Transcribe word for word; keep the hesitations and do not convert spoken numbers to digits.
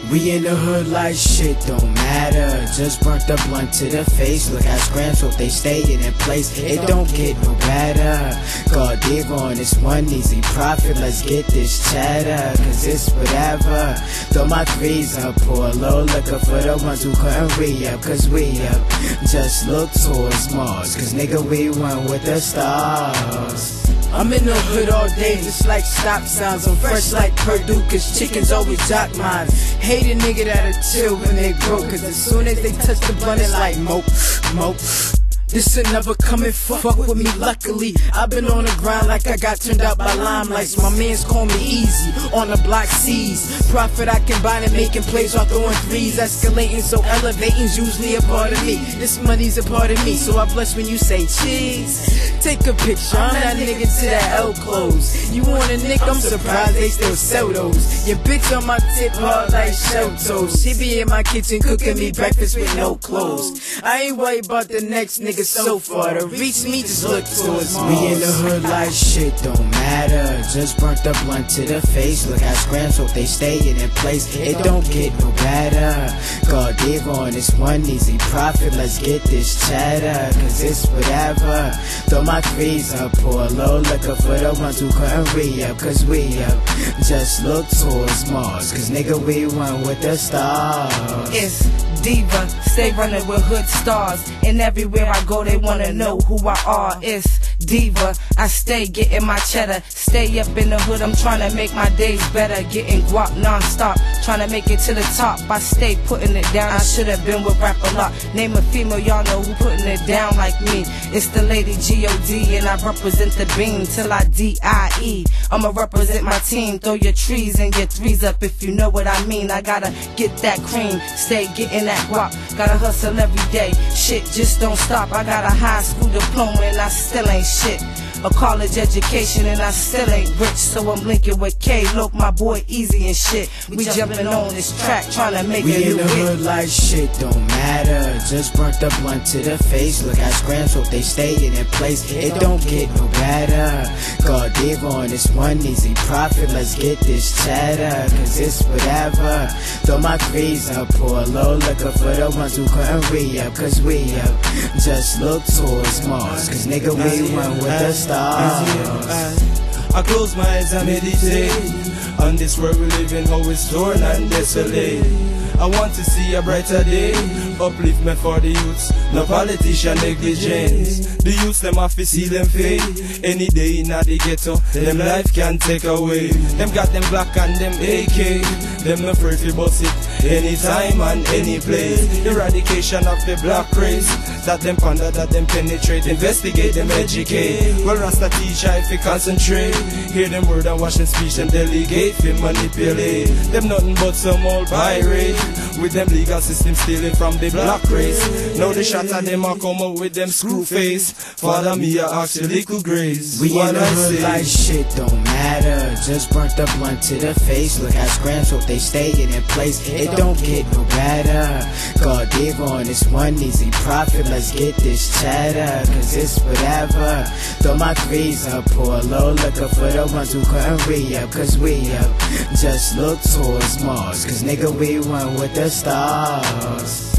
We in the hood like shit don't matter. Just burnt the blunt to the face. Look at scrams, hope they staying in place. It don't get no better. God dig on this one easy profit. Let's get this cheddar, cause it's whatever. Throw my grease up, pour a low liquor for the ones who couldn't re-up. Cause we up, just look towards Mars. Cause nigga we went with the stars. I'm in the hood all day, just like stop signs. I'm fresh like Purdue, cause chickens always jock mines. Hate a nigga that'll chill when they broke, cause as soon as they touch the blunt, it's like mope, mope. This ain't never coming fuck with me, luckily. I've been on the grind like I got turned out by limelights. My mans call me easy, on the block C's. Profit I combine and making plays while throwing threes. Escalating, so elevating's usually a part of me. This money's a part of me, so I blush when you say cheese. Take a picture, I'm that nigga to that L clothes. You want a nick, I'm surprised they still sell those. Your bitch on my tip hard like shell toes. She be in my kitchen cooking me breakfast with no clothes. I ain't worried about the next nigga so far. To reach me, just look towards me. We in the hood like shit don't matter. Just burnt the blunt to the face. Look at scrams, hope they staying in place. It don't get no better. God dig on this one easy profit. Let's get this cheddar, cause it's whatever. Throw my grease up, pour a low liquor for the ones who couldn't re-up. Cause we up, just look towards Mars. Cause nigga we went with the stars. It's Diva, stay running with hood stars. And everywhere I go they wanna know who I are. It's Diva, I stay getting my cheddar. Stay up in the hood, I'm trying to make my days better. Getting guap non-stop, trying to make it to the top. I stay putting it down, I should've been with rap a lot. Name a female, y'all know who putting it down like me. It's the lady G O D and I represent the beam till I D I E. I'ma represent my team, throw your trees and your threes up if you know what I mean. I gotta get that cream, stay getting that guap. Gotta hustle every day, shit just don't stop. I got a high school diploma and I still ain't shit. A college education and I still ain't rich, so I'm linking with K. Look, my boy Easy and shit. We jumping on this track, trying to make we a new in the hood hit. like shit don't matter. Just burnt the blunt to the face. Look at scrams, hope they staying in place. It don't get no better. God dig on this one easy profit. Let's get this cheddar, cause it's whatever. Throw my grease up, pour a low liquor for the ones who couldn't re-up. Cause we up, just look towards Mars. Cause nigga we went with the stars. I close my eyes and meditate on this world we live in, how it's torn and desolate. I want to see a brighter day, uplift me for the youths, no politician negligence. The youths them have to see them fade, any day in the ghetto, them life can take away. Them got them black and them A K, them no afraid to bust it, anytime and any place. Eradication of the black race, that them ponder, that them penetrate, investigate, them educate. Well Rasta teach I if you concentrate, hear them word and watch them speech, them delegate, fi manipulate. Them nothing but some old pirate, with them legal system stealing from the black race. Now the shot at them a come up with them screw face. Father me a ask your little grace. We in the hood like shit don't matter. Just burnt the blunt to the face. Look at scrams, hope they staying in place. It don't get no better. God dig on this one easy profit. Let's get this cheddar, cause it's whatever. Throw my grease up, pour a low liquor for the ones who couldn't re-up. Cause we up, just look towards Mars. Cause nigga we went with the stars.